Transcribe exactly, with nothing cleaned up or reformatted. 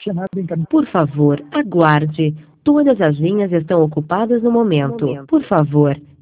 chamada encaminhada. Por favor, aguarde. Todas as linhas estão ocupadas no momento. Por favor,